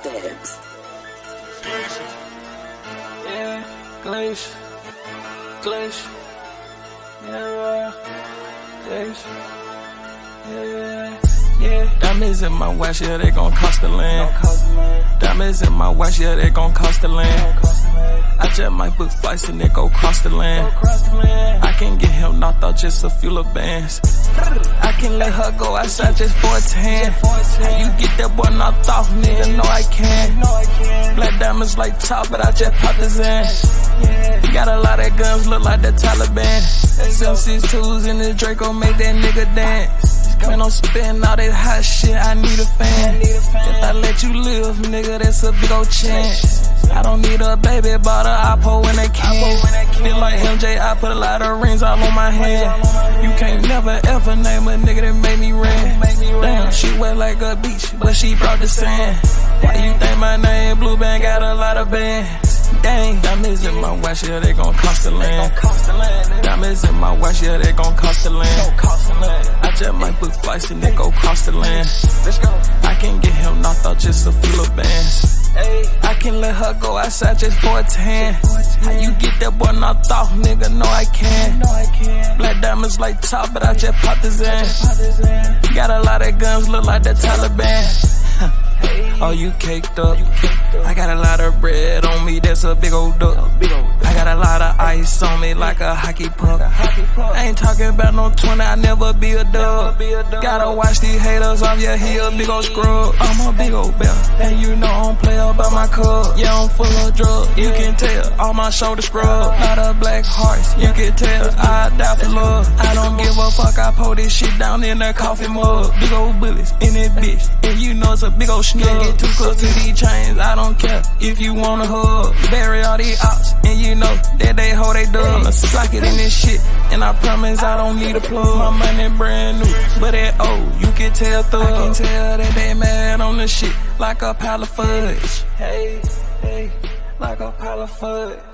Stabs. Yeah, Glacier. Glacier. Yeah, Glacier. Yeah. Diamonds in my watch, yeah, they gon' cost the land. Diamonds in my watch, yeah, they gon' cost the land. I just might book flights and they go cross the land. I can get him knocked out just a few little bands. I can let her go outside just for a tan. How you get that boy knocked off, nigga? No, I can't. Black diamonds like top, but I just popped his in. Got a lot of guns, look like the Taliban. 7.62s in the Draco, make that nigga dance. Man, I'm spitting all that hot shit, I need a fan. If I let you live, nigga, that's a big old chance. I don't need a baby, bought a Oppo when they can. Feel like MJ, I put a lot of rings all on my hand. You can't never ever name a nigga that made me ran. Damn, she wet like a beach, but she brought the sand. Why you think my name Blue Band got a lot of bands? Dang, diamonds in my watch, yeah, they gon' cost the land. Diamonds in my watch, yeah, they gon' cost the land. I just might book flights and they go cross the land. I can get him knocked out just a few little bands. I can let her go outside just for a tan. How you get that boy knocked off, nigga? No, I can't. Black diamonds like top, but I just popped his in. Got a lot of guns, look like the Taliban. Oh, you caked up. I got a lot of bread on me, that's a big old duck. I got a lot of ice on me like a hockey puck. I ain't talking about no 20, I never be a dub. Gotta watch these haters off, yeah, he a big old scrub. I'm a big old bear, and you know I don't play about my cup. Yeah, I'm full of drugs, you can tell. All my shoulders scrub, lot of black hearts, you can tell. I die for love, I don't give a fuck. I pour this shit down in the coffee mug. Big old bullets in that bitch, and you know it's a big old snug. Get too close to these chains, I don't care if you wanna hug. Bury all these ops, and you know that they hold they dub. Sock it in this shit, and I promise I don't need a plug. My money brand new, but that old, you can tell thug. I can tell that they mad on the shit like a pile of fudge. Hey, like a pile of fudge.